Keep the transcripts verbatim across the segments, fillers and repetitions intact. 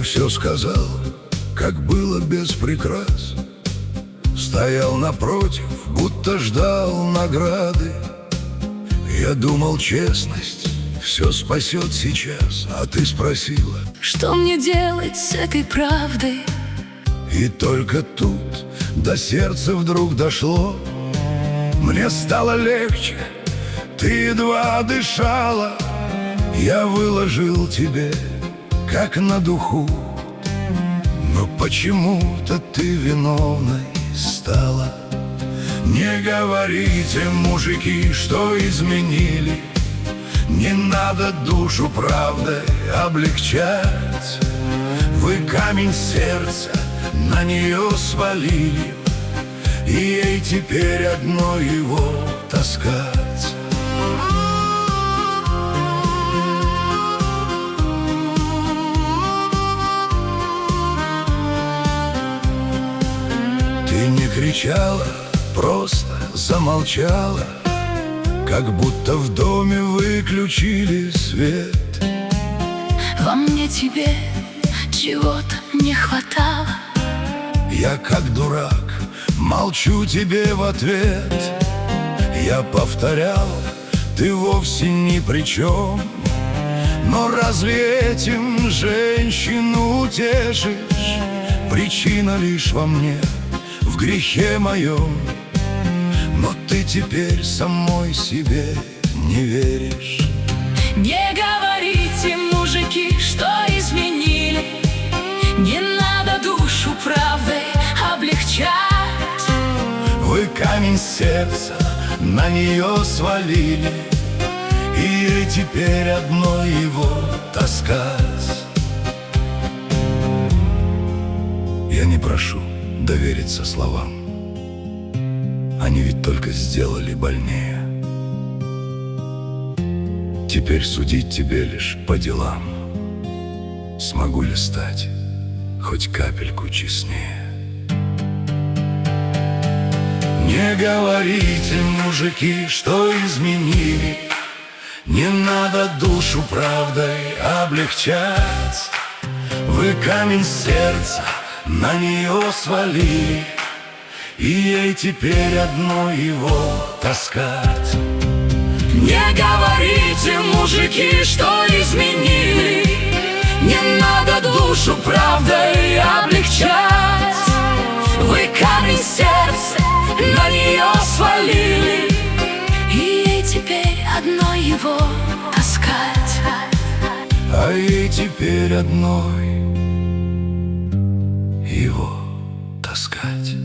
все сказал, как было без прикрас. Стоял напротив, будто ждал награды. Я думал, честность все спасет сейчас, а ты спросила, что мне делать с этой правдой? И только тут до сердца вдруг дошло. Мне стало легче, ты едва дышала. Я выложил тебе, как на духу, но почему-то ты виновной стала. Не говорите, мужики, что изменили. Не надо душу правдой облегчать. Вы камень сердца на нее свалили, и ей теперь одно его таскать. Ты не кричала, просто замолчала, как будто в доме выключили свет. Во мне тебе чего-то не хватало. Я как дурак молчу тебе в ответ. Я повторял, ты вовсе ни при чем. Но разве этим женщину утешишь? Причина лишь во мне, в грехе моем. Но ты теперь самой себе не веришь. Не говорите, мужики, что изменили. Не надо душу правдой облегчать. Вы камень сердца на нее свалили, и ей теперь одно его таскать. Я не прошу довериться словам, они ведь только сделали больнее. Теперь судить тебе лишь по делам. Смогу ли стать хоть капельку честнее? Не говорите, мужики, что изменили. Не надо душу правдой облегчать. Вы камень сердца на нее свалили, и ей теперь одно его таскать. Не говорите, мужики, что изменили. Не надо душу правдой облегчать. Вы камень сердца на нее свалили, и ей теперь одно его таскать. А ей теперь одной его таскать.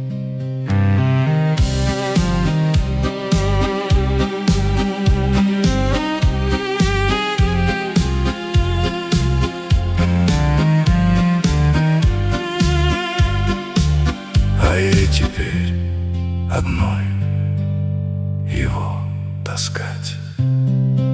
А ей теперь одной его таскать.